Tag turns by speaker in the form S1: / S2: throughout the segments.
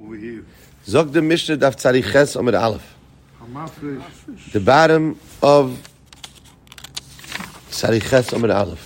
S1: Zog the Mishnah Daf Tzadi Ches Amud Aleph. The bottom of Tzadi Ches Amud Aleph.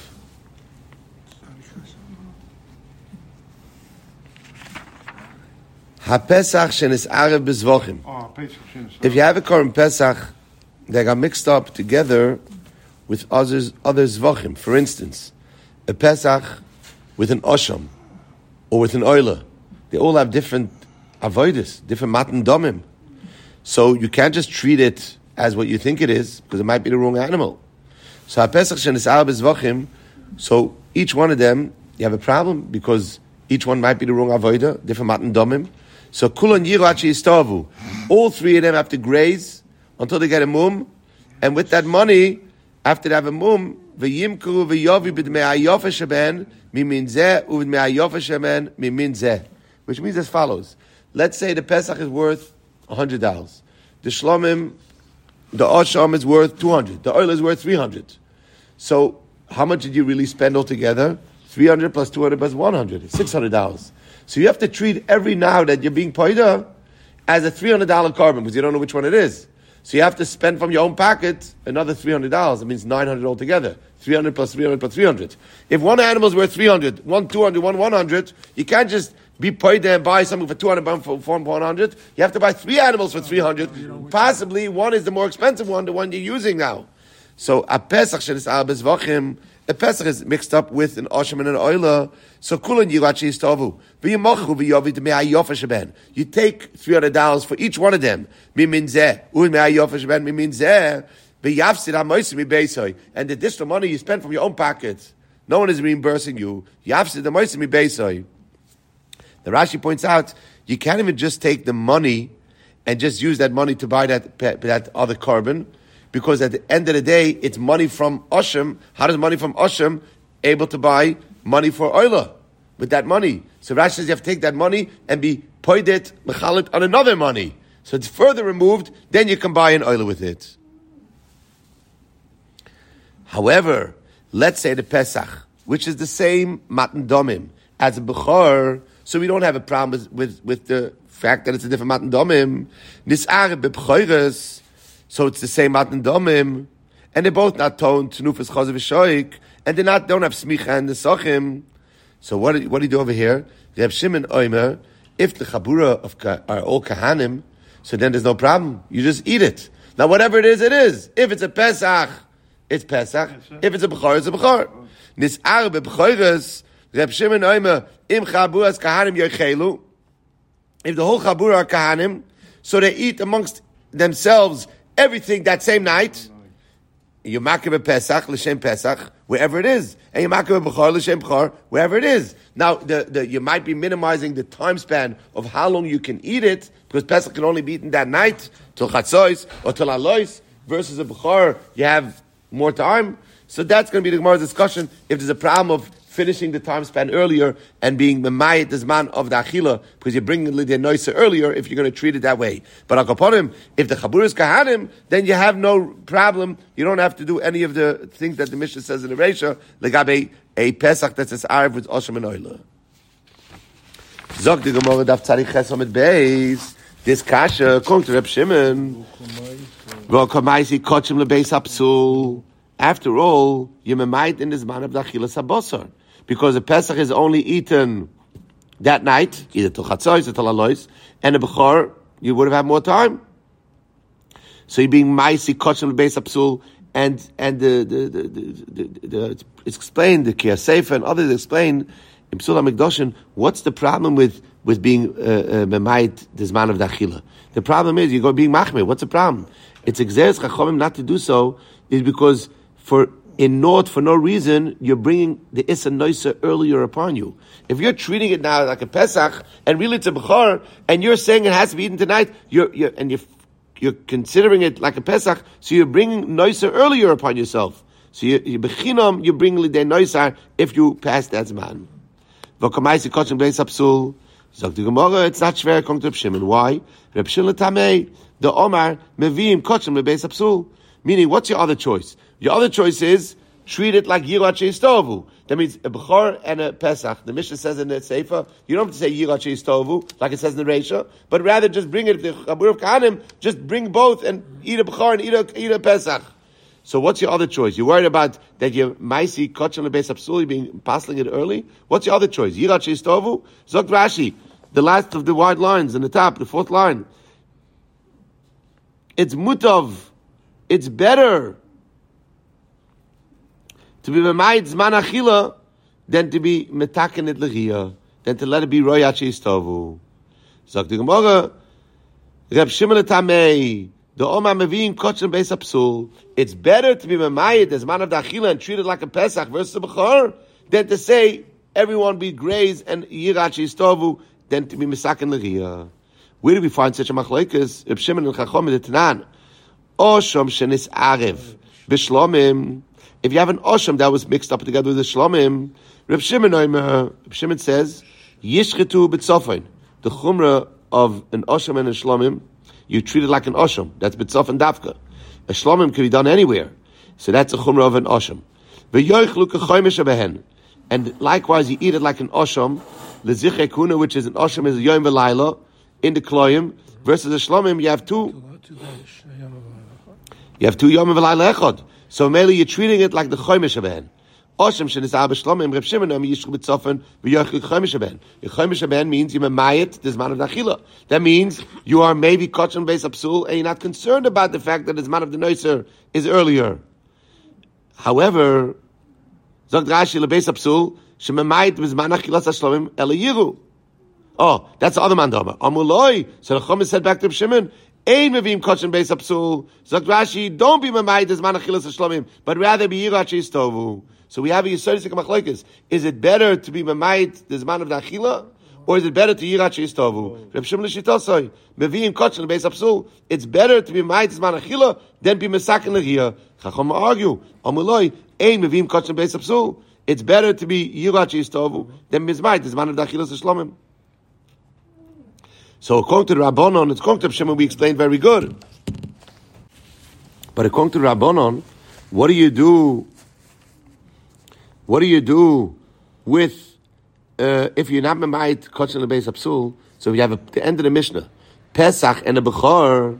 S1: HaPesach shenis Arev bezvochim. If you have a Korban Pesach, they got mixed up together with other zvochim. For instance, a Pesach with an Osham or with an Oila. They all have different avodas, different matan domim. So you can't just treat it as what you think it is, because it might be the wrong animal. So HaPesach shenis Arev bezvochim, so each one of them, you have a problem, because each one might be the wrong avodah, different matan domim. So kulon yirachi istavu. All three of them have to graze until they get a mum, and with that money, after they have a mum, v'yimkuru v'yovi b'dmei hayofa sheben mimin zeh u'b'dmei hayofa sheben mimin zeh. Which means as follows. Let's say the Pesach is worth $100. The Shlomim, the Osham is worth $200. The oil is worth $300. So how much did you really spend altogether? $300 plus $200 plus $100. It's $600. So you have to treat every now that you're being paida as a $300 korban, because you don't know which one it is. So you have to spend from your own pocket another $300. It means $900 altogether. 300 plus 300 plus 300. If one animal is worth 300, one 200, one 100, you can't just be paida and buy something for 200, one for 100. You have to buy 3 animals for 300. Possibly one is the more expensive one, the one you're using now. So a Pesach shenis Arev bezvochim, a Pesach is mixed up with an Osham and an Oila. So kulon yirachi istavu. V'yimochu v'yovi d'mei hayofa sheben. You take $300 for each one of them. Mimin zeh. U'dmei hayofa sheben mimin zeh. V'yafsid ha'moisim mibeisoi. And the additional money you spend from your own pocket, no one is reimbursing you. Yafsid ha'moisim mibeisoi. The Rashi points out, you can't even just take the money and just use that money to buy that other korban, because at the end of the day, it's money from Osham. How does money from Osham able to buy money for Oila with that money? So Rashi says you have to take that money and be poidet, mechalit on another money. So it's further removed, then you can buy an Oila with it. However, let's say the Pesach, which is the same matan domim as a Bechor, so we don't have a problem with the fact that it's a different matan domim. Nis'are b'Bechoros, so it's the same matan domim, and they're both not toned to nufas chazav v'shoik, and don't have smicha and the sochim. So what do you do over here? Reb Shimon Oimer, if the chabura are all kahanim, so then there's no problem. You just eat it. Now whatever it is, it is. If it's a Pesach, it's Pesach. If it's a Bechor, it's a Bechor. Nis'ar beBechoros, Reb Shimon Oimer, im chaburas kahanim yochelu. If the whole chabura are kahanim, so they eat amongst themselves everything that same night. You makir Pesach l'shem Pesach wherever it is, and you makir Bechor l'shem Bechor wherever it is. Now, you might be minimizing the time span of how long you can eat it, because Pesach can only be eaten that night till Chatzos or till Alois. Versus a Bechor, you have more time. So that's going to be the Gemara's discussion. If there's a problem of finishing the time span earlier and being memayit the zman of the achila, because you're bringing the noisa earlier if you're going to treat it that way. But akaponim, if the chabur is kahanim, then you have no problem. You don't have to do any of the things that the Mishnah says in the Reisha, legabe a Pesach that says Arev with Osham and Oila. Zog the Gemara daf tzarich ches amud beis. This kasha, according to Reb Shimon, v'okamaisi kochim lebeis hapsul. After all, you're memayit in the zman of the achilas habosar. Because the Pesach is only eaten that night, either till Chatzos or till Alois, and the Bechor, you would have had more time. So you're being Maisi, Kochim, Beis Apsul, and it's explained, the Kiyah Sefer and others explain, in Psul HaMikdoshin, what's the problem with being Memayit, the Zman of the Achila? The problem is, you go being Machmir. What's the problem? It's Exeres Chachomim not to do so, is because for no reason, you're bringing the Issa Noisa earlier upon you. If you're treating it now like a Pesach, and really it's a Bechor, and you're saying it has to be eaten tonight, you're considering it like a Pesach, so you're bringing Noisa earlier upon yourself. So you're bringing Lidei Noisa if you pass that Zman. V'kamaisi kochim beis hapsul. Zog the Gemara, it's not shver according to Reb Shimon. Why? Reb Shimon tamei, the Omar, meviim kochim beis hapsul. Meaning, what's your other choice? Your other choice is treat it like Yirat Sheistovu. That means a Bechor and a Pesach. The Mishnah says in the Sefer, you don't have to say Yirat Sheistovu, like it says in the Reisha, but rather just bring it, the Chabur of Kahanim, just bring both and eat a Bechor and eat a Pesach. So what's your other choice? You're worried about that your Maisi, Kotchel, Beis Apsuli being passing it early? What's your other choice? Yirat Sheistovu? Zok Rashi, the last of the wide lines in the top, the fourth line. It's mutav. It's better to be b'mayit zman achila than to be metaken et lechiyah, than to let it be royat sheistovu. Sagt the Gemara, Reb Shimon Tamei, the Oma Mevim Kotchen Beis Apsul. It's better to be b'mayit as man of the achila and treat it like a Pesach versus a Bechor than to say everyone be grazed and yirat sheistovu than to be misaken lechiyah. Where do we find such a machlokes? Reb Shimon and Chacham in the Tanan. Osham shenis arev b'shlomim. If you have an osham that was mixed up together with the shlomim, Reb Shimon says, yishchetu b'tzofin. The chumrah of an osham and a shlomim, you treat it like an osham. That's b'tzofin dafka. A shlomim can be done anywhere. So that's a chumrah of an osham. V'yoichlu k'choymish abehen. And likewise, you eat it like an osham. L'zichei kuna, which is an osham, is a yom v'layla, in the kloyim, versus a shlomim, you have two. You have 2 yom v'layla echad. So mainly you're treating it like the choymish aben. Osham shenisah b'shlomim, Reb Shimon yishchu b'tzofen v'yochel choymish aben. The choymish aben means you're memayit the zman of the achila. That means you are maybe kotchen beis apsul and you're not concerned about the fact that the zman of the noiser is earlier. However, Zog Rashi lebeis apsul shememayit b'zman achilas hashlomim ele yiru. Oh, that's the other mandama. Amuloi. So the Chomis said back to Reb Shimon, Ein mevim kotchen beis apsul. Zok Rashi, don't be memayit as man achilas hashlomim, but rather be yirat sheistovu. So we have a yisodisik machlokes. Is it better to be memayit the zman of the achila, or is it better to yirat sheistovu? Reb Shimon l'shitosai mevim kotchen beis apsul. It's better to be memayit the zman achila than be mesaken lechiyah. Chacham argue. Amuloi ein mevim kotchen beis apsul. It's better to be yirat sheistovu than memayit the zman of the achilas hashlomim. So according to the Rabbanon, it's according to Shimon, we explained very good. But according to the Rabbanon, what do you do? What do you do with if you're not memayit kotchen lebeis apsul? So we have the end of the Mishnah, Pesach and a Bechor.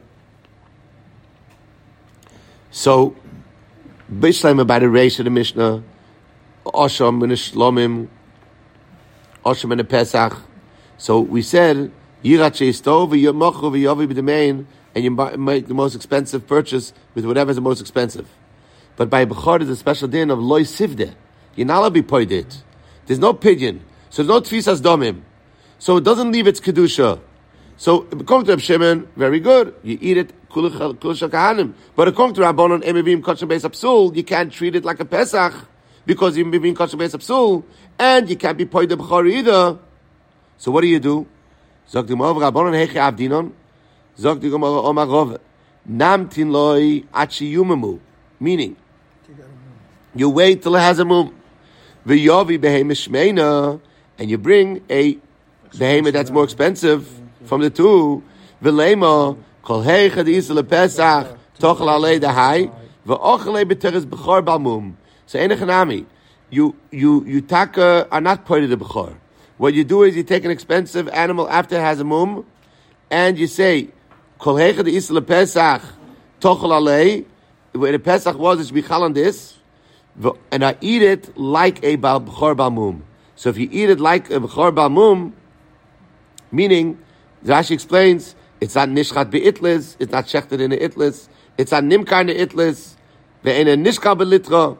S1: So Bishleim by the Reish of the Mishnah, Osham and a Shlomim, Osham and a Pesach. So we said, Yirat sheistov v'yomochu v'yovi b'demein, and you make the most expensive purchase with whatever is the most expensive. But by Bechor there's a special din of loy sivde. You're not allowed to be poidit. There's no pidyon. So there's no tfisas domim. So it doesn't leave its kedusha. So according to Reb Shimon, very good. You eat it kul shel kahanim. But according to Rabbanon, emivim kotchen beis apsul, you can't treat it like a Pesach because you're emivim kotchen beis apsul, and you can't be poidit Bechor either. So what do? Zog the Gemara, Rabbanon heche avdinon. Zog the Gemara, Omar Rov, namtin loy achi yumemu. Meaning, you wait till it has a mum. V'yovi behemoth shmeina, and you bring a behemoth that's more expensive from the two. V'leima kol heicha d'isa lepesach tochel alei dahai v'ochelei b'teres b'chor balmum. So enechanami, you taka are not part of the b'chor. What you do is you take an expensive animal after it has a mum, and you say, Kol heicha d'isa lepesach tochel alei, where the Pesach was, it should be chal on this, and I eat it like a b'chor balmum. So if you eat it like a b'chor balmum, meaning, Rashi explains, it's not nishchat be'itlis, it's not shechted in the itlis, it's not nimkar in the itlis, ve'en a nishkal be'litra.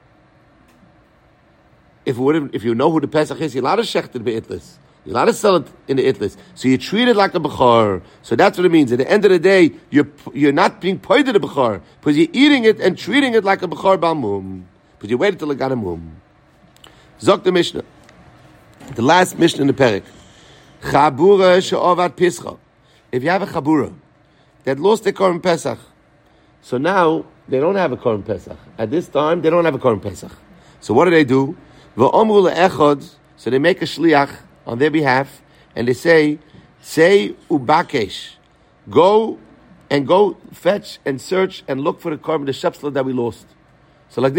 S1: If you know who the Pesach is, you're allowed to shecht it be'itlis. You're allowed to sell it in the itlis. So you treat it like a b'chor. So that's what it means. At the end of the day, you're not being poided a b'chor, because you're eating it and treating it like a b'chor balmum. Because you wait until it got a mum. Zok the Mishnah. The last Mishnah in the Perek. Chabura she'ovat pischa. If you have a chabura that lost their Korban Pesach, so now they don't have a Korban Pesach. At this time, they don't have a Korban Pesach. So what do? V'omru le'echad, so they make a shliach on their behalf, and they say ubakesh, go fetch and search and look for the Korban, the shepsla that we lost. So like this,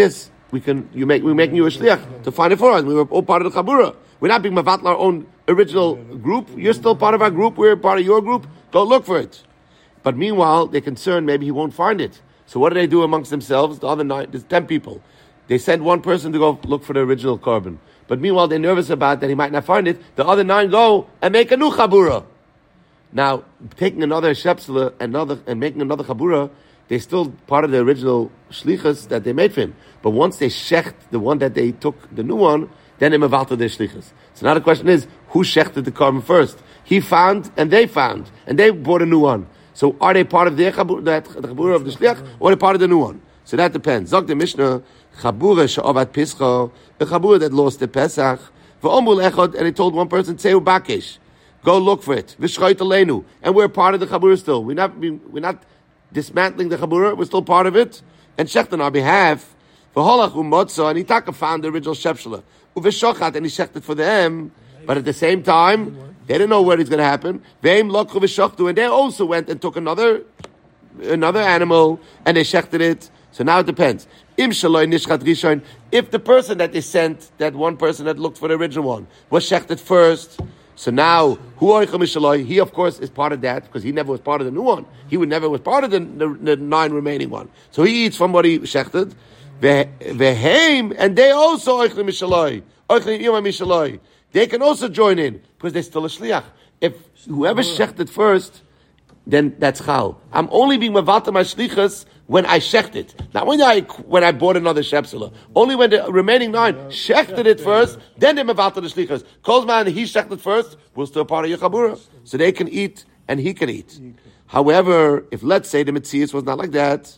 S1: we're making you a shliach to find it for us. We were all part of the chabura. We're not being mavatl our own original group. You're still part of our group. We're part of your group. Go look for it. But meanwhile, they're concerned maybe he won't find it. So what do they do amongst themselves? The other 9, there's 10 people. They send one person to go look for the original carbon. But meanwhile, they're nervous about that he might not find it. The other 9 go and make a new chabura. Now, taking another shepsela and making another chabura, they're still part of the original shlichus that they made for him. But once they shecht the one that they took, the new one, then they mevalta their shlichus. So now the question is, who shechted the carbon first? He found, and they bought a new one. So are they part of their chabura, the chabura of the shliach, or are they part of the new one? So that depends. Zog the Mishnah, chabura she'avat pischa, a chabura that lost the Pesach, v'omul echad, and he told one person, tzeu bakesh, go look for it, v'shchoit aleinu, and we're part of the chabura still. We're not dismantling the chabura, we're still part of it, and shecht on our behalf, v'holach u'motza, and Itaka found the original shepshela, u'v'shochat, and he shechted for them, but at the same time, they didn't know where it's going to happen. Ve'im lokchu v'shochtu, and they also went and took another animal, and they shechted it. So now it depends. Im shaloi nishchat rishon, if the person that they sent, that one person that looked for the original one, was shechted first, so now, he of course is part of that, because he never was part of the new one. He never was part of the 9 remaining one. So he eats from what he shechted. Ve'heim, and they also oichlim mishaloi. Oichlim ima mishaloi. They can also join in, because they're still a shliach. If whoever shechted first, then that's chal. I'm only being mevalta my shlichus when I shecht it. Not when I bought another shepsela. Only when the remaining 9 shechted it first, then they mevalta the shlichus. Kolzman, he shechted first, we're still part of your chabura. So they can eat, and he can eat. However, if let's say the Metzias was not like that,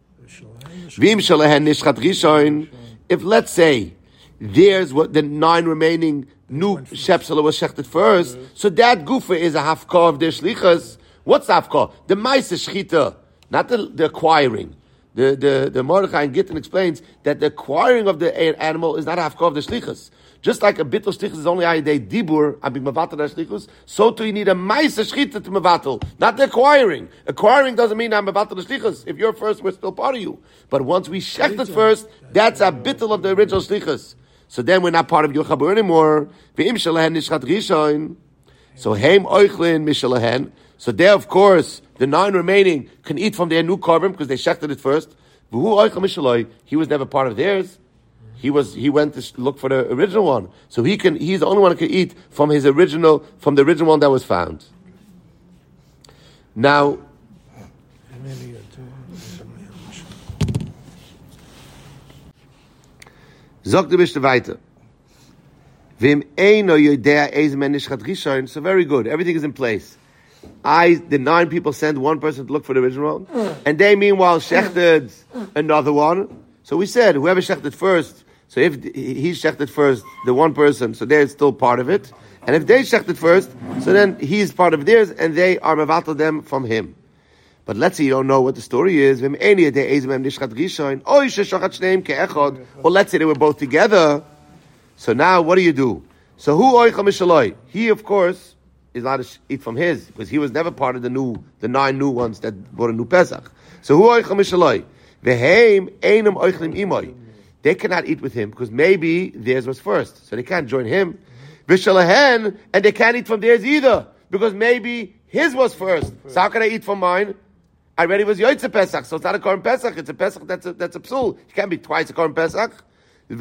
S1: if let's say there's what the 9 remaining new shepsela was shechted first, so that gufa is a hafkah of their shlichus. What's the hafkah? The ma'aseh shchita, not the acquiring. The Mordechai and Gittin explains that the acquiring of the animal is not a hafkah of the shlichus. Just like a bittul shlichus is only a dibur, I'm being mevatel the shlichus, so too you need a ma'aseh shchita to mevatel, not the acquiring. Acquiring doesn't mean I'm mevatel the shlichus. If you're first, we're still part of you. But once we shechted first, that's a bittul of the original shlichus. So then we're not part of your chabur anymore. Ve'im shalahen nishchat rishon. So heim oichlin mishalahen. So there, of course, the 9 remaining can eat from their new carbon because they shechted it first. He was never part of theirs. He went to look for the original one. So he's the only one who can eat from the original one that was found. Now, Zog the Mishnah weiter. So very good. Everything is in place. The 9 people send one person to look for the original one, and they meanwhile shechted another one. So we said whoever shechted first. So if he shechted first, the one person, so they're still part of it. And if they shechted first, so then he's part of theirs, and they are mevatel them from him. But let's say you don't know what the story is. Or let's say they were both together. So now what do? So who oicha mishaloi? He, of course, is allowed to eat from his, because he was never part of the 9 new ones that brought a new Pesach. So who oicha mishaloi? Veheim einam oichlim imoy. They cannot eat with him, because maybe theirs was first. So they can't join him. V'shalahen, and they can't eat from theirs either, because maybe his was first. So how can I eat from mine? I already was Yoitze Pesach, so it's not a Korban Pesach, it's a Pesach that's a psul. You can't be twice a Korban Pesach. So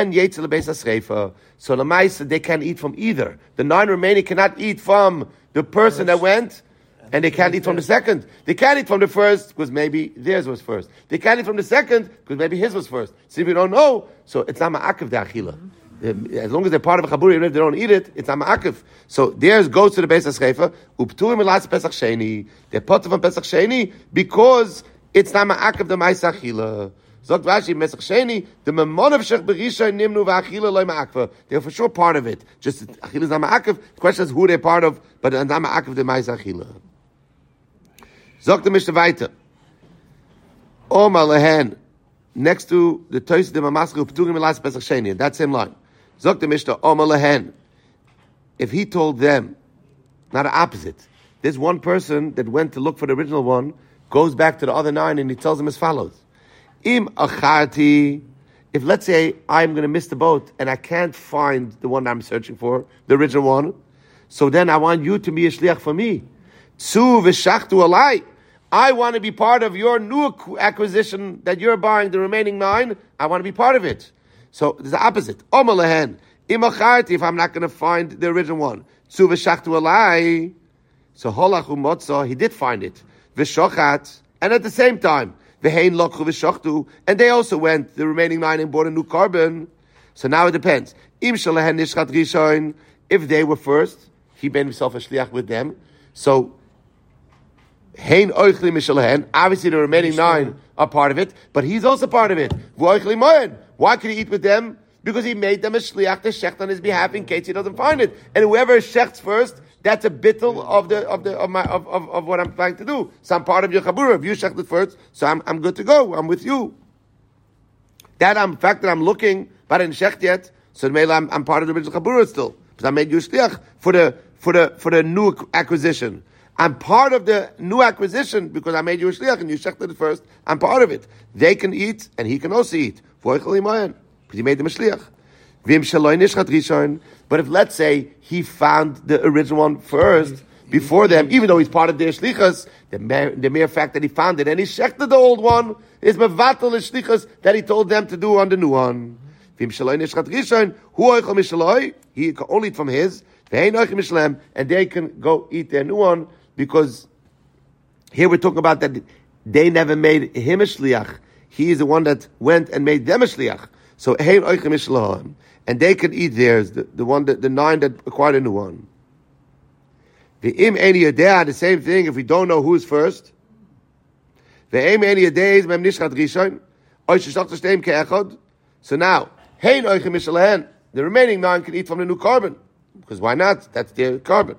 S1: Lamaisa, they can't eat from either. The 9 remaining cannot eat from the person that went, and they can't eat from the second. They can't eat from the first, because maybe theirs was first. They can't eat from the second, because maybe his was first. So if you don't know, so it's not ma'akiv the achila. As long as they're part of a chabur, even if they don't eat it, it's not ma'akiv. So theirs goes to the Beis HaScheifa, upturim elas Pesach Sheni. They're part of a Pesach Sheni, because it's not ma'akiv the ma'isa achila. Zogt Rashi, Pesach Sheni, the memonav shech berisha nimnu v'achila loy ma'akva. They're for sure part of it. Just achila is not ma'akiv. The question is who they're part of, but it's not ma'akiv the ma'isa achila. Zogt the Mishnah weiter. Omar lehen, next to the Toys de Mamascha upturim elas Pesach Sheni, that same line. Zok the Mishnah, Omar lehen. If he told them, not the opposite. There's one person that went to look for the original one, goes back to the other 9, and he tells them as follows. Im acharti, if let's say I'm going to miss the boat and I can't find the one I'm searching for, the original one, so then I want you to be a shliach for me. Tzu v'shachtu alai. I want to be part of your new acquisition that you're buying, the remaining 9. I want to be part of it. So it's the opposite. Omer lehen. If I'm not going to find the original one. Tzu v'shachtu alai. So holach umotza, he did find it. V'shochat. And at the same time, v'hein lokhu v'shachtu. And they also went, the remaining 9, and bought a new carbon. So now it depends. Im shalehen nishchat rishon. If they were first, he made himself a shliach with them. So, hein oichli mishalahen. Obviously, the remaining 9 are part of it, but he's also part of it. Why can he eat with them? Because he made them a shliach to shecht on his behalf in case he doesn't find it. And whoever shechts first, that's a bittul of what I'm trying to do. So I'm part of your chabura. If you shechted first, so I'm good to go. I'm with you. The fact that I'm looking, but I didn't shecht yet. So maybe I'm part of the original chabura still. Because I made you shliach for the new acquisition. I'm part of the new acquisition because I made you a shliach and you shechted it first. I'm part of it. They can eat and he can also eat. Because he made them a shliach. But if let's say he found the original one first before them, even though he's part of their shlichas, the mere fact that he found it and he shechted the old one is mevatel the shlichas that he told them to do on the new one. He can only eat from his, and they can go eat their new one, because here we're talking about that they never made him a shliach. He is the one that went and made them a shliach. So and they can eat theirs, the 9 that acquired a new one. The same thing if we don't know who's first. So now, the remaining 9 can eat from the new carbon. Because why not? That's their carbon.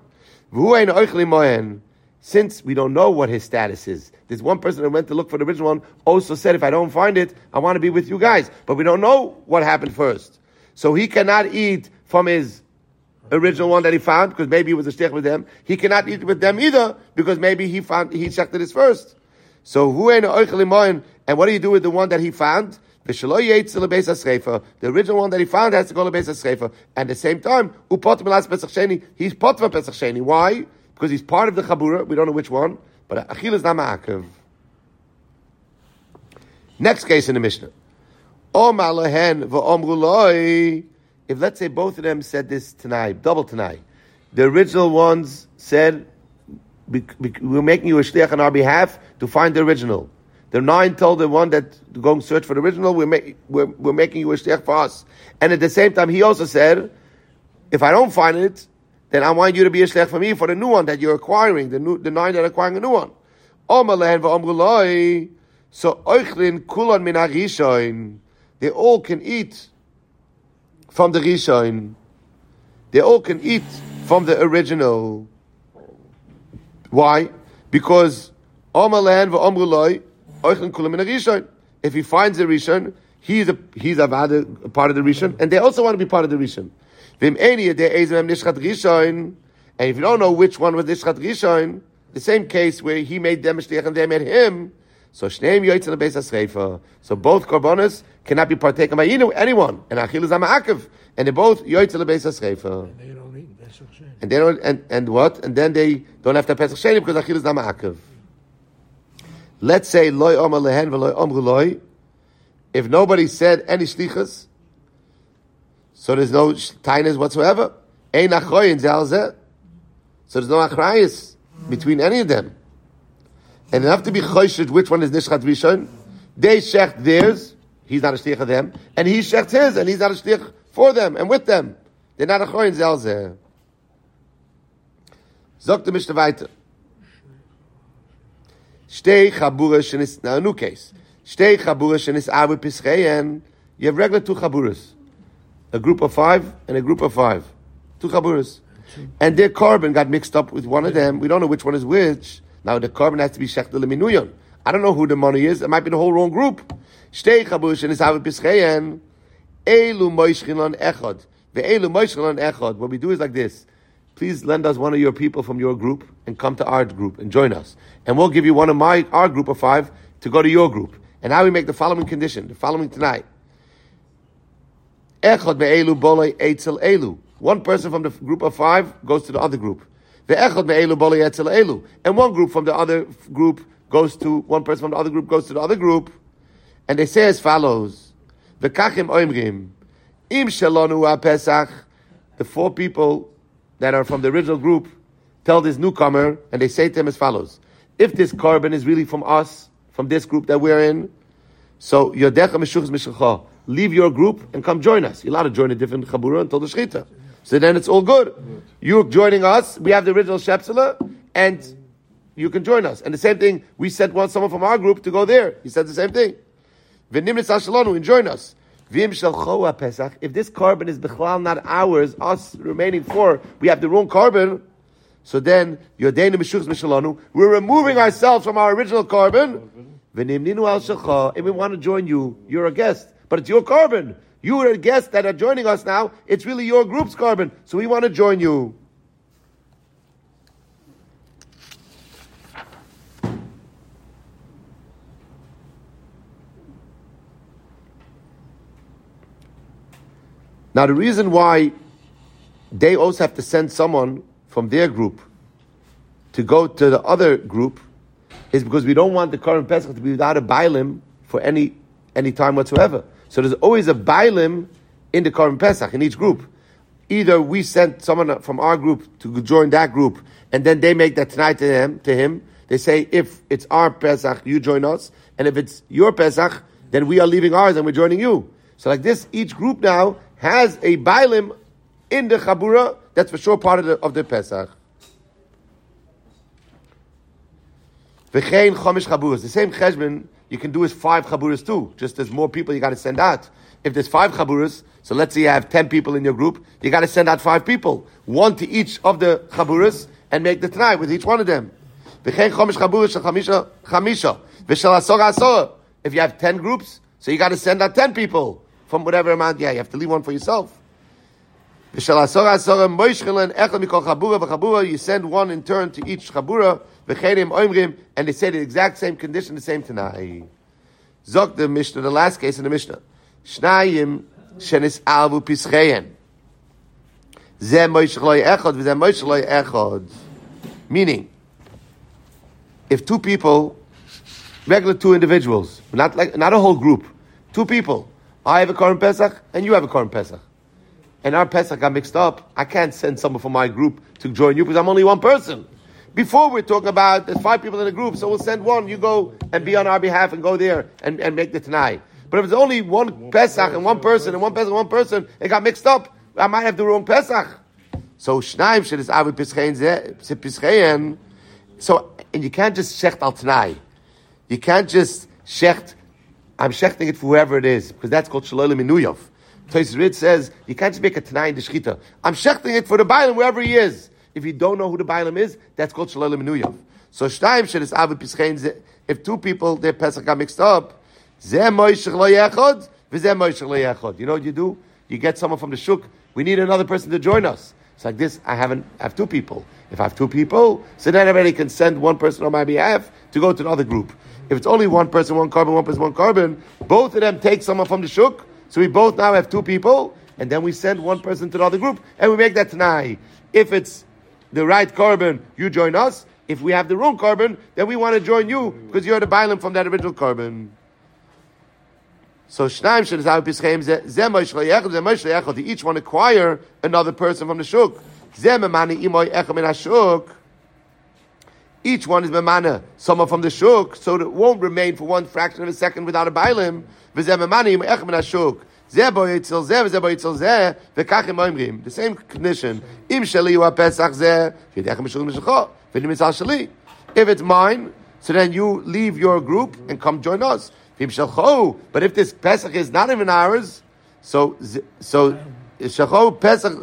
S1: Since we don't know what his status is. There's one person that went to look for the original one, also said, if I don't find it, I want to be with you guys. But we don't know what happened first. So he cannot eat from his original one that he found, because maybe he was a shtech with them. He cannot eat with them either, because maybe he shechted his first. So, and what do you do with the one that he found? The original one that he found has to go to Beis HaSchreifa. And at the same time, he's pot for Pesach Sheni. Why? Because he's part of the Chabura. We don't know which one. But Achil is not ma'akev. Next case in the Mishnah. If let's say both of them said this tonight, double tonight. The original ones said, we're making you a shliach on our behalf to find the original. The 9 told the one that to go and search for the original, we're making you a shliach for us. And at the same time, he also said, if I don't find it, then I want you to be a shliach for me for the new one that you're acquiring, the 9 that are acquiring a new one. So oichlin kulon min harishoin, they all can eat from the rishoin. They all can eat from the original. Why? Because if he finds the Rishon, he's a part of the Rishon, and they also want to be part of the Rishon. And if you don't know which one was Nishchat Rishon, the same case where he made them a shliach and they made him, so Shneim Yoytzel Beis HaSchreifa. So both korbanos cannot be partaken by anyone, and Achil is Ma'akev, and they're both Yoytzel Beis HaSchreifa.
S2: And they don't eat Pesach Sheni.
S1: And they don't, and what? And then they don't have to have Pesach Sheni because Achil is Ma'akev. Let's say Loi Omer Lehen V'Loi Omru Loi. If nobody said any shlichas, so there's no tainas whatsoever. Ein achroyin zeh. So there's no achrayis between any of them. And they have to be choshid which one is Nishchat Rishon. They shecht theirs, he's not a shliach of them, and he shecht his, and he's not a shliach for them and with them. They're not achroyin zeh. Zok the Mishnah weiter. Shtei chaburas shenis, now a new case. Shtei chaburas shenis avu pischeyen. You have regular 2 chaburas. A group of 5 and a group of 5. 2 chaburas. And their carbon got mixed up with one of them. We don't know which one is which. Now the carbon has to be shechtel leminuyon. I don't know who the money is. It might be the whole wrong group. Shtei chaburas shenis avu pischeyen. Elu moishchilan echad. Ve'elu moishchilan echad. What we do is like this. Please lend us one of your people from your group and come to our group and join us. And we'll give you one of our group of 5 to go to your group. And now we make the following condition, the following tonight. Echad me'elu bolei etzel elu. One person from the group of 5 goes to the other group. Ve'echad me'elu bolei etzel elu. And one group from the other group goes to, one person from the other group goes to the other group. And they say as follows. V'kachim oimrim. Im shalonu ha'pesach. The 4 people that are from the original group tell this newcomer, and they say to him as follows. If this carbon is really from us, from this group that we're in, so yodecha meshuchas mishacha, leave your group and come join us. You're allowed to join a different chabura until the shechita. So then it's all good. You're joining us, we have the original shepsela, and you can join us. And the same thing, we sent someone from our group to go there. He said the same thing. V'nimnis ashalonu, and join us. V'im shalchoa pesach, if this carbon is b'chlal not ours, us remaining 4, we have the wrong carbon, so then, yodeinu meshuchas mishalonu, we're removing ourselves from our original carbon, v'nimninu al shalcha, and we want to join you, you're a guest, but it's your carbon. You are a guest that are joining us now, it's really your group's carbon, so we want to join you. Now the reason why they also have to send someone from their group to go to the other group is because we don't want the Korban Pesach to be without a bailim for any time whatsoever. So there's always a bailim in the Korban Pesach, in each group. Either we send someone from our group to join that group, and then they make that tonight to him. They say, if it's our Pesach, you join us, and if it's your Pesach, then we are leaving ours and we're joining you. So like this, each group now has a bailim in the chabura, that's for sure part of the Pesach. V'chein chomish chaburas. The same cheshbon you can do is 5 chaburas too. Just there's more people you got to send out. If there's 5 chaburas, so let's say you have 10 people in your group, you got to send out 5 people, 1 to each of the chaburas, and make the tanai with each one of them. V'chein chomish chaburas shel chamisha v'shel asora asora. If you have 10 groups, so you got to send out 10 people from whatever amount. Yeah, you have to leave one for yourself. You send one in turn to each chabura, and they say the exact same condition, the same tanai. Zok the Mishnah, the last case in the Mishnah. Shnayim shenis alvu pischeyen. Ze moishech lo echad, v'ze moishech lo echad. Meaning, if 2 people, regular 2 individuals, not a whole group, 2 people, I have a Korban Pesach and you have a Korban Pesach, and our Pesach got mixed up, I can't send someone from my group to join you because I'm only one person. Before we're talking about there's 5 people in the group, so we'll send one, you go and be on our behalf and go there and make the Tanai. But if it's only one Pesach and one person and one Pesach and one person, it got mixed up, I might have the wrong Pesach. So Shnaim shenis avi pischein. So, and you can't just shecht al Tanai. You can't just shecht, I'm shechting it for whoever it is, because that's called Shaloi Minuyov. Tosfos Ritz says, you can't just make a Tanai in the Shechita. I'm shechting it for the Bailam, wherever he is. If you don't know who the Bailam is, that's called Shaloi Minuyov. So Shnaim shenis avi pischein, if 2 people, their Pesach got mixed up, Zeh moishech lo yechod, v'zeh moishech lo yechod. You know what you do? You get someone from the shuk, we need another person to join us. It's like this, I have 2 people. If I have 2 people, so then everybody can send one person on my behalf to go to another group. If it's only one person, one carbon, one person, one carbon, both of them take someone from the shuk, so we both now have 2 people, and then we send one person to the other group, and we make that tanai. If it's the right carbon, you join us. If we have the wrong carbon, then we want to join you, because you're the bailam from that original carbon. So Shnaim shenis avi pischein zeh moishech lo yechad, zeh moishech lo yechad. They each want to acquire another person from the shuk. Zeh memani imoy echad min hashuk. Each one is memana, someone from the shuk, so that it won't remain for 1 fraction of a second without a bailim. V'zeh memani imoy echad min hashuk. Zeh bo yitzel zeh, v'zeh bo yitzel zeh, v'kach im oimrim. The same condition. Im sheli hu ha-pesach zeh, v'yedechem mishul mishacha, v'nim mitzal sheli. If it's mine, so then you leave your group and come join us. But if this Pesach is not even ours, so Pesach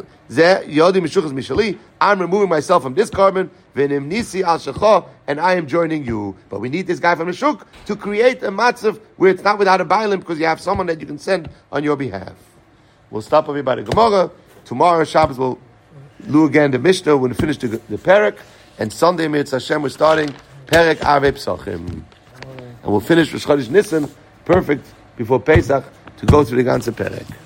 S1: I'm removing myself from this carbon, and I am joining you. But we need this guy from the shuk to create a matzav where it's not without a bailim, because you have someone that you can send on your behalf. We'll stop everybody Gemara. Tomorrow Shabbos we'll do again the Mishnah. We'll finish the Perek, and Sunday Mitzvah Hashem we're starting Perek Arvei Psachim. And we'll finish with Chodesh Nisan, perfect, before Pesach, to go through the ganze Perek.